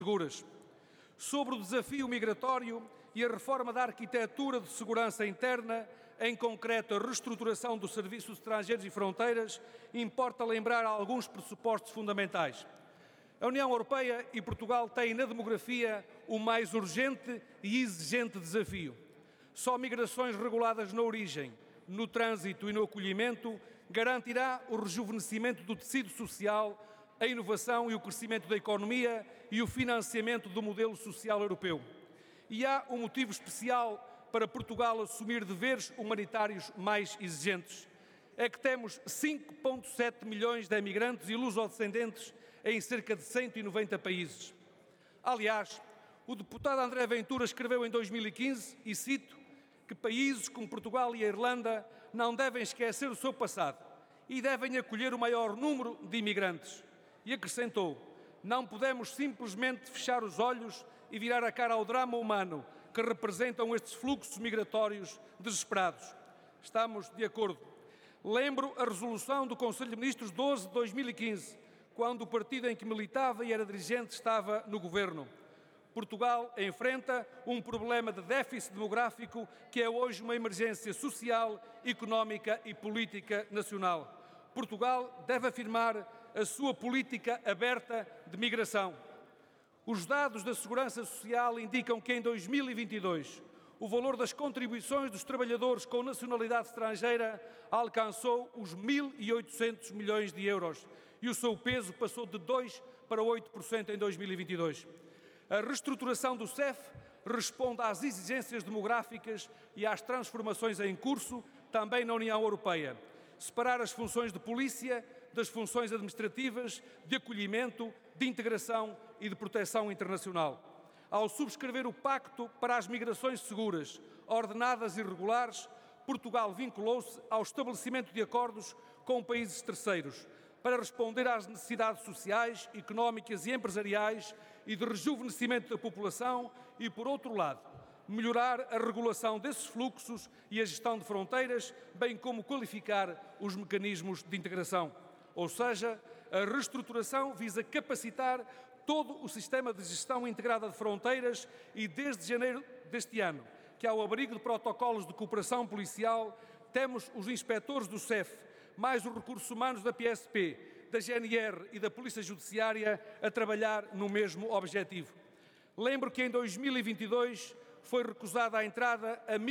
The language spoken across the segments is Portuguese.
seguras. Sobre o desafio migratório e a reforma da arquitetura de segurança interna, em concreto a reestruturação do Serviço de Estrangeiros e Fronteiras, importa lembrar alguns pressupostos fundamentais. A União Europeia e Portugal têm na demografia o mais urgente e exigente desafio. Só migrações reguladas na origem, no trânsito e no acolhimento garantirá o rejuvenescimento do tecido social, a inovação e o crescimento da economia e o financiamento do modelo social europeu. E há um motivo especial para Portugal assumir deveres humanitários mais exigentes. É que temos 5,7 milhões de emigrantes e lusodescendentes em cerca de 190 países. Aliás, o deputado André Ventura escreveu em 2015, e cito, que países como Portugal e a Irlanda não devem esquecer o seu passado e devem acolher o maior número de imigrantes. E acrescentou, não podemos simplesmente fechar os olhos e virar a cara ao drama humano que representam estes fluxos migratórios desesperados. Estamos de acordo. Lembro a resolução do Conselho de Ministros 12 de 2015, quando o partido em que militava e era dirigente estava no governo. Portugal enfrenta um problema de déficit demográfico que é hoje uma emergência social, económica e política nacional. Portugal deve afirmar a sua política aberta de migração. Os dados da Segurança Social indicam que em 2022 o valor das contribuições dos trabalhadores com nacionalidade estrangeira alcançou os 1.800 milhões de euros e o seu peso passou de 2% para 8% em 2022. A reestruturação do CEF responde às exigências demográficas e às transformações em curso também na União Europeia. Separar as funções de polícia das funções administrativas, de acolhimento, de integração e de proteção internacional. Ao subscrever o Pacto para as Migrações Seguras, Ordenadas e Regulares, Portugal vinculou-se ao estabelecimento de acordos com países terceiros para responder às necessidades sociais, económicas e empresariais e de rejuvenescimento da população e, por outro lado, melhorar a regulação desses fluxos e a gestão de fronteiras, bem como qualificar os mecanismos de integração. Ou seja, a reestruturação visa capacitar todo o sistema de gestão integrada de fronteiras e, desde janeiro deste ano, que ao abrigo de protocolos de cooperação policial, temos os inspectores do CEF, mais os recursos humanos da PSP, da GNR e da Polícia Judiciária a trabalhar no mesmo objetivo. Lembro que em 2022 foi recusada a entrada a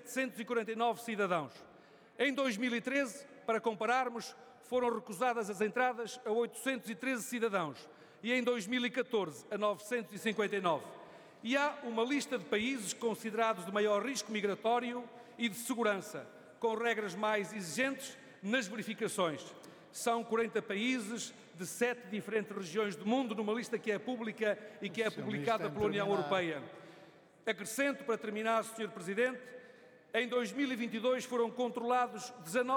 1.749 cidadãos. Em 2013, para compararmos, foram recusadas as entradas a 813 cidadãos e em 2014 a 959. E há uma lista de países considerados de maior risco migratório e de segurança, com regras mais exigentes nas verificações. São 40 países de 7 diferentes regiões do mundo, numa lista que é pública e que é publicada pela União Europeia. Acrescento, para terminar, Sr. Presidente, em 2022 foram controlados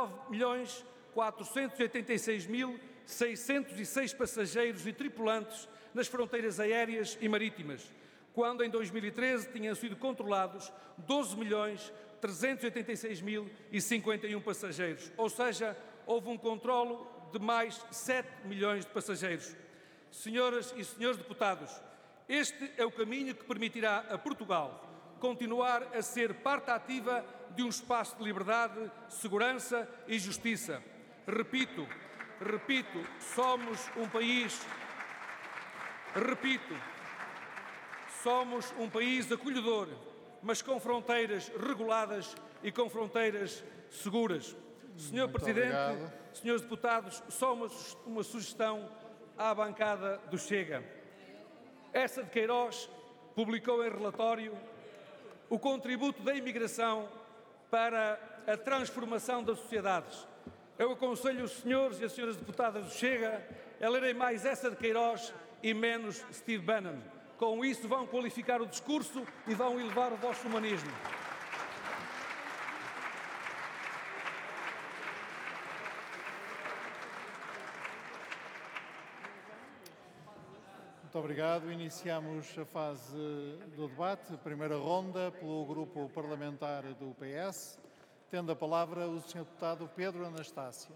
19.486.606 passageiros e tripulantes nas fronteiras aéreas e marítimas, quando em 2013 tinham sido controlados 12.386.051 passageiros, ou seja, houve um controlo de mais 7 milhões de passageiros. Senhoras e senhores deputados, este é o caminho que permitirá a Portugal continuar a ser parte ativa de um espaço de liberdade, segurança e justiça. Repito, somos um país acolhedor, mas com fronteiras reguladas e com fronteiras seguras. Senhor Presidente, senhores deputados, só uma sugestão à bancada do Chega. Essa de Queiroz publicou em relatório o contributo da imigração para a transformação das sociedades. Eu aconselho os senhores e as senhoras deputadas do Chega a lerem mais essa de Queiroz e menos Steve Bannon. Com isso vão qualificar o discurso e vão elevar o vosso humanismo. Muito obrigado. Iniciamos a fase do debate, a primeira ronda, pelo Grupo Parlamentar do PS. Tendo a palavra o Sr. Deputado Pedro Anastácio.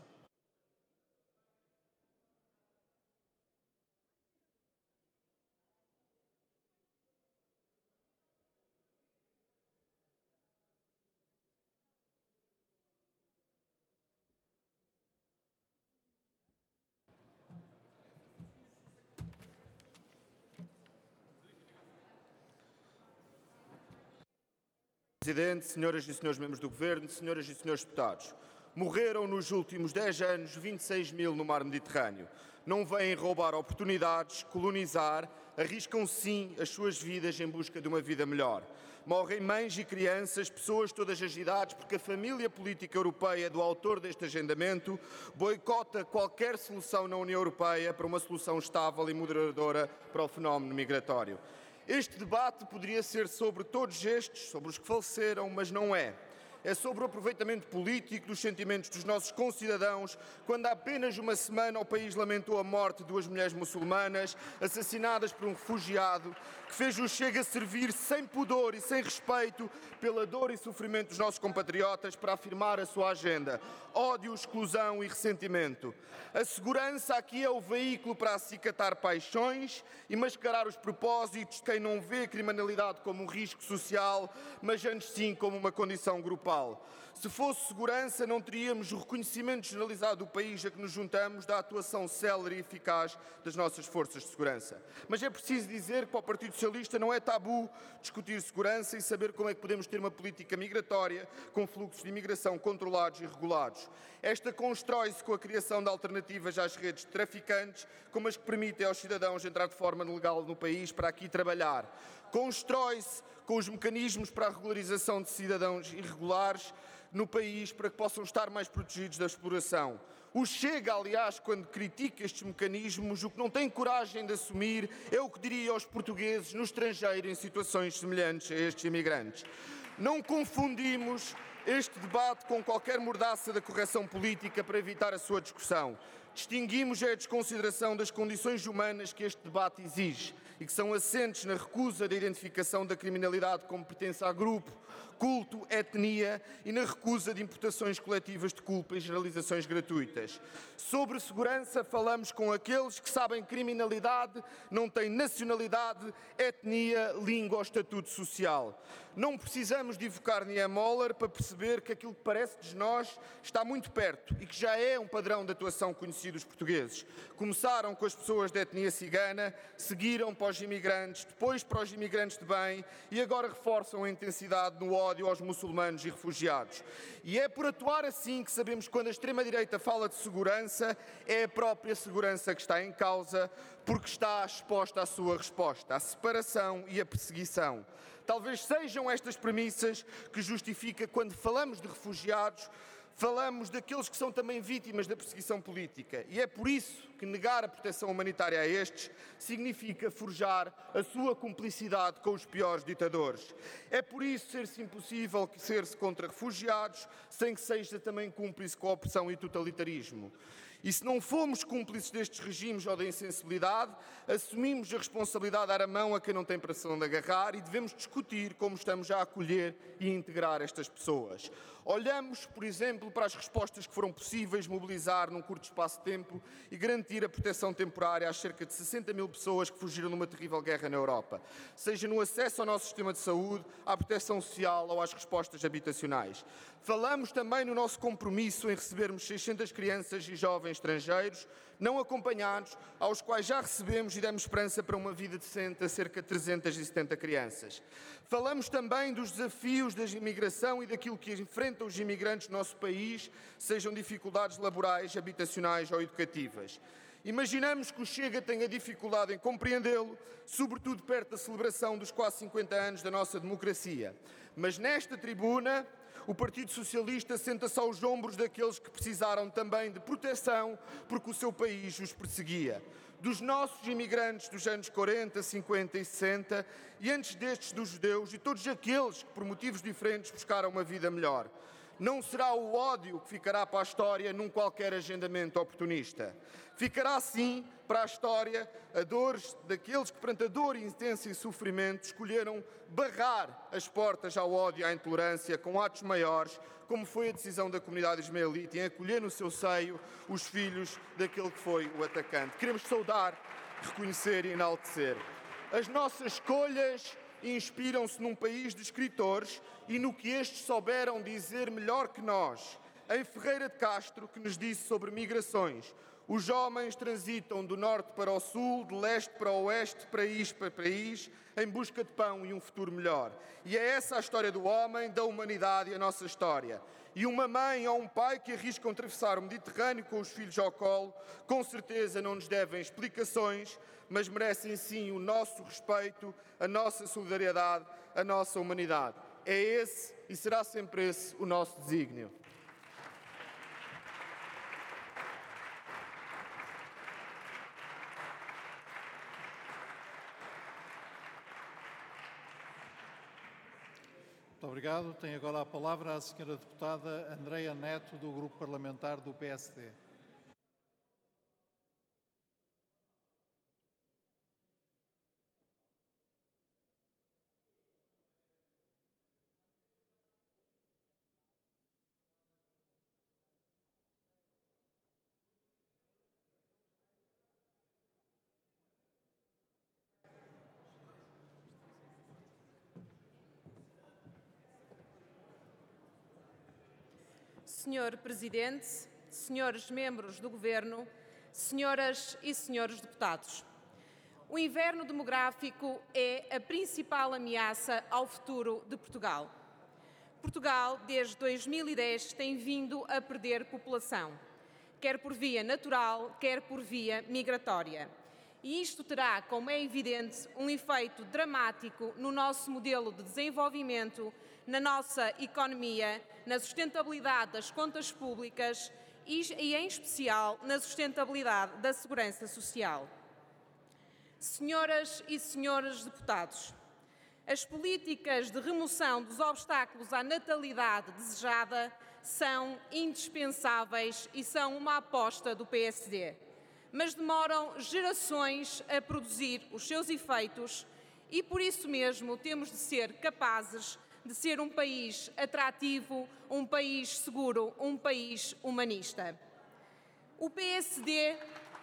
Presidente, senhoras e senhores membros do Governo, senhoras e senhores deputados. Morreram nos últimos 10 anos 26 mil no mar Mediterrâneo. Não vêm roubar oportunidades, colonizar, arriscam sim as suas vidas em busca de uma vida melhor. Morrem mães e crianças, pessoas de todas as idades, porque a família política europeia do autor deste agendamento boicota qualquer solução na União Europeia para uma solução estável e moderadora para o fenómeno migratório. Este debate poderia ser sobre todos estes, sobre os que faleceram, mas não é. É sobre o aproveitamento político dos sentimentos dos nossos concidadãos, quando há apenas uma semana o país lamentou a morte de 2 mulheres muçulmanas assassinadas por um refugiado que fez o Chega servir sem pudor e sem respeito pela dor e sofrimento dos nossos compatriotas para afirmar a sua agenda. Ódio, exclusão e ressentimento. A segurança aqui é o veículo para acicatar paixões e mascarar os propósitos de quem não vê a criminalidade como um risco social, mas antes sim como uma condição grupal. Se fosse segurança, não teríamos o reconhecimento generalizado do país a que nos juntamos da atuação célere e eficaz das nossas forças de segurança. Mas é preciso dizer que para o Partido Socialista não é tabu discutir segurança e saber como é que podemos ter uma política migratória com fluxos de imigração controlados e regulados. Esta constrói-se com a criação de alternativas às redes de traficantes, como as que permitem aos cidadãos entrar de forma legal no país para aqui trabalhar. Constrói-se com os mecanismos para a regularização de cidadãos irregulares no país para que possam estar mais protegidos da exploração. O Chega, aliás, quando critica estes mecanismos, o que não tem coragem de assumir é o que diria aos portugueses no estrangeiro em situações semelhantes a estes imigrantes. Não confundimos este debate com qualquer mordaça da correção política para evitar a sua discussão. Distinguimos a desconsideração das condições humanas que este debate exige e que são assentes na recusa da identificação da criminalidade como pertença a grupo, culto, etnia e na recusa de imputações coletivas de culpa e generalizações gratuitas. Sobre segurança, falamos com aqueles que sabem que criminalidade não tem nacionalidade, etnia, língua ou estatuto social. Não precisamos de evocar Niemöller para perceber que aquilo que parece de nós está muito perto e que já é um padrão de atuação conhecido dos portugueses. Começaram com as pessoas de etnia cigana, seguiram para os imigrantes, depois para os imigrantes de bem e agora reforçam a intensidade no ódio aos muçulmanos e refugiados. E é por atuar assim que sabemos que quando a extrema-direita fala de segurança, é a própria segurança que está em causa, porque está exposta à sua resposta, à separação e à perseguição. Talvez sejam estas premissas que justificam quando falamos de refugiados, falamos daqueles que são também vítimas da perseguição política. E é por isso que negar a proteção humanitária a estes significa forjar a sua cumplicidade com os piores ditadores. É por isso ser-se impossível ser-se contra refugiados sem que seja também cúmplice com a opressão e totalitarismo. E se não fomos cúmplices destes regimes ou da insensibilidade, assumimos a responsabilidade de dar a mão a quem não tem para onde agarrar e devemos discutir como estamos a acolher e integrar estas pessoas. Olhamos, por exemplo, para as respostas que foram possíveis mobilizar num curto espaço de tempo e garantir a proteção temporária às cerca de 60 mil pessoas que fugiram numa terrível guerra na Europa, seja no acesso ao nosso sistema de saúde, à proteção social ou às respostas habitacionais. Falamos também no nosso compromisso em recebermos 600 crianças e jovens estrangeiros não acompanhados, aos quais já recebemos e damos esperança para uma vida decente a cerca de 370 crianças. Falamos também dos desafios da imigração e daquilo que enfrentam os imigrantes no nosso país, sejam dificuldades laborais, habitacionais ou educativas. Imaginamos que o Chega tenha dificuldade em compreendê-lo, sobretudo perto da celebração dos quase 50 anos da nossa democracia. Mas nesta tribuna, o Partido Socialista senta-se aos ombros daqueles que precisaram também de proteção porque o seu país os perseguia. Dos nossos imigrantes dos anos 40, 50 e 60 e antes destes dos judeus e todos aqueles que por motivos diferentes buscaram uma vida melhor. Não será o ódio que ficará para a história num qualquer agendamento oportunista. Ficará, sim, para a história a dor daqueles que, perante a dor intensa e sofrimento, escolheram barrar as portas ao ódio e à intolerância com atos maiores, como foi a decisão da comunidade ismaelita em acolher no seu seio os filhos daquele que foi o atacante. Queremos saudar, reconhecer e enaltecer. As nossas escolhas inspiram-se num país de escritores e no que estes souberam dizer melhor que nós. Em Ferreira de Castro, que nos disse sobre migrações: Os homens transitam do norte para o sul, de leste para o oeste, país para país, em busca de pão e um futuro melhor. E é essa a história do homem, da humanidade e a nossa história. E uma mãe ou um pai que arriscam atravessar o Mediterrâneo com os filhos ao colo, com certeza não nos devem explicações, mas merecem sim o nosso respeito, a nossa solidariedade, a nossa humanidade. É esse e será sempre esse o nosso desígnio. Muito obrigado. Tem agora a palavra a senhora deputada Andreia Neto, do Grupo Parlamentar do PSD. Senhor Presidente, senhores membros do Governo, senhoras e senhores deputados, o inverno demográfico é a principal ameaça ao futuro de Portugal. Portugal, desde 2010, tem vindo a perder população, quer por via natural, quer por via migratória. E isto terá, como é evidente, um efeito dramático no nosso modelo de desenvolvimento, na nossa economia, na sustentabilidade das contas públicas e, em especial, na sustentabilidade da segurança social. Senhoras e senhores deputados, as políticas de remoção dos obstáculos à natalidade desejada são indispensáveis e são uma aposta do PSD, mas demoram gerações a produzir os seus efeitos e, por isso mesmo, temos de ser capazes de ser um país atrativo, um país seguro, um país humanista. O PSD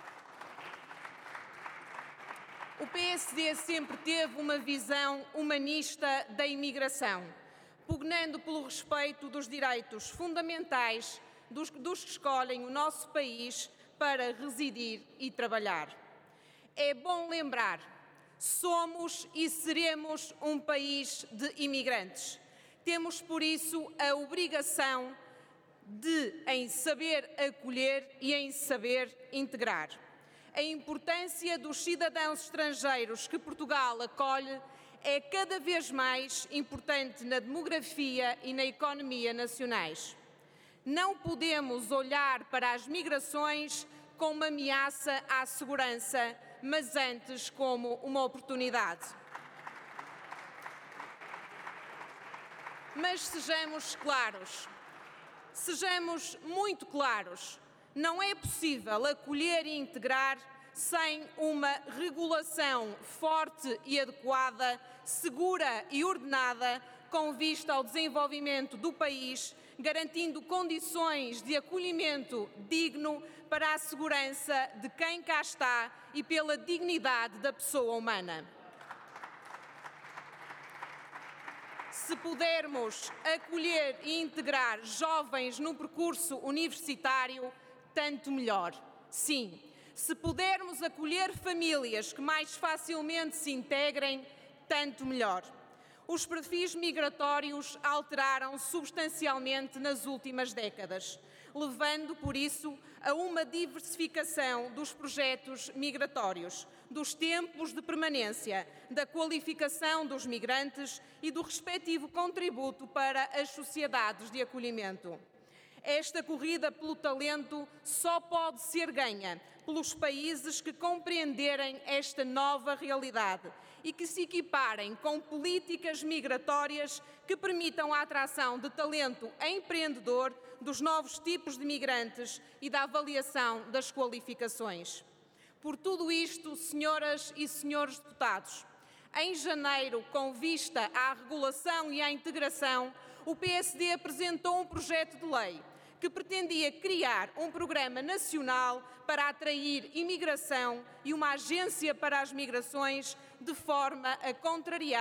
sempre teve uma visão humanista da imigração, pugnando pelo respeito dos direitos fundamentais dos que escolhem o nosso país para residir e trabalhar. É bom lembrar, somos e seremos um país de imigrantes. Temos, por isso, a obrigação de, em saber acolher e em saber integrar. A importância dos cidadãos estrangeiros que Portugal acolhe é cada vez mais importante na demografia e na economia nacionais. Não podemos olhar para as migrações como uma ameaça à segurança, mas antes como uma oportunidade. Mas sejamos claros, sejamos muito claros, não é possível acolher e integrar sem uma regulação forte e adequada, segura e ordenada, com vista ao desenvolvimento do país, garantindo condições de acolhimento digno para a segurança de quem cá está e pela dignidade da pessoa humana. Se pudermos acolher e integrar jovens no percurso universitário, tanto melhor. Sim, se pudermos acolher famílias que mais facilmente se integrem, tanto melhor. Os perfis migratórios alteraram substancialmente nas últimas décadas, levando, por isso, a uma diversificação dos projetos migratórios, dos tempos de permanência, da qualificação dos migrantes e do respectivo contributo para as sociedades de acolhimento. Esta corrida pelo talento só pode ser ganha pelos países que compreenderem esta nova realidade e que se equiparem com políticas migratórias que permitam a atração de talento empreendedor, dos novos tipos de migrantes e da avaliação das qualificações. Por tudo isto, senhoras e senhores deputados, em janeiro, com vista à regulação e à integração, o PSD apresentou um projeto de lei que pretendia criar um programa nacional para atrair imigração e uma agência para as migrações, de forma a contrariar